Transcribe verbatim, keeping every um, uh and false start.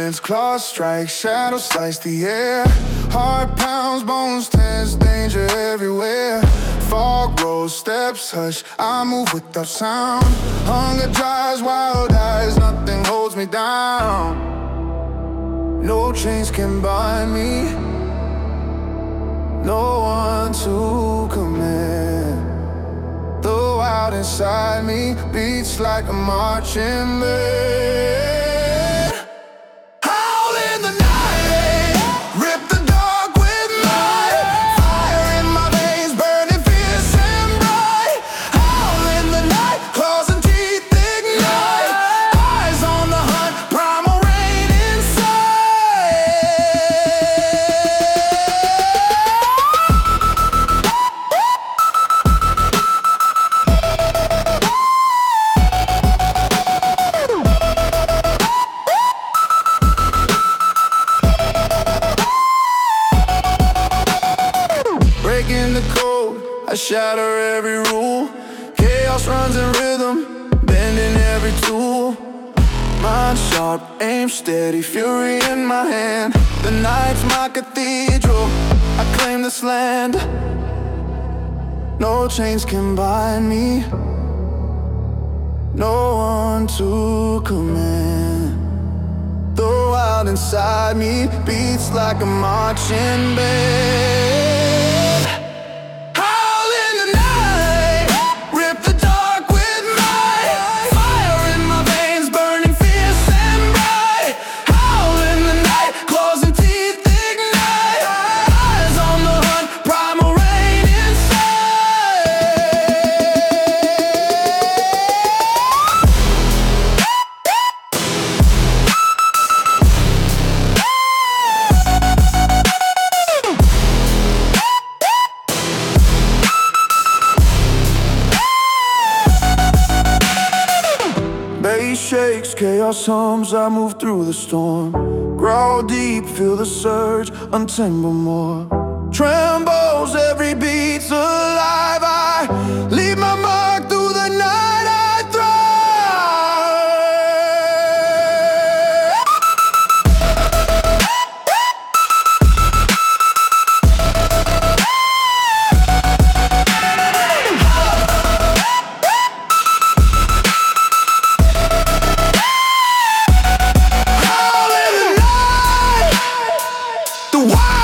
moments, claws strike, shadows slice the air. Heart pounds, bones tense, danger everywhere. Fog rolls, steps hush, I move without sound. Hunger drives, wild eyes, nothing holds me down. No chains can bind me, no one to command. The wild inside me beats like a marching band. Howl in the night, rip the dark with might. Fire in my veins, burning fierce and bright. Howl in the night, claws and teeth ignite. Eyes on the hunt, primal rain breaking the code, I shatter every rule. Chaos runs in rhythm, bending every tool. Mind sharp, aim steady, fury in my hand. The night's my cathedral, I claim this land. No chains can bind me, no one to command. The wild inside me beats like a marching band. Howl in the night, rip the dark with might. Fire in my veins, burning fierce and bright. Howl in the night, claws and teeth ignite. Eyes on the hunt, primal rain Bass shakes, chaos hums, I move through the storm. Growl deep, feel the surge, untangle more. Trembles, every beat's alive. I leave my mark through the night, I the wild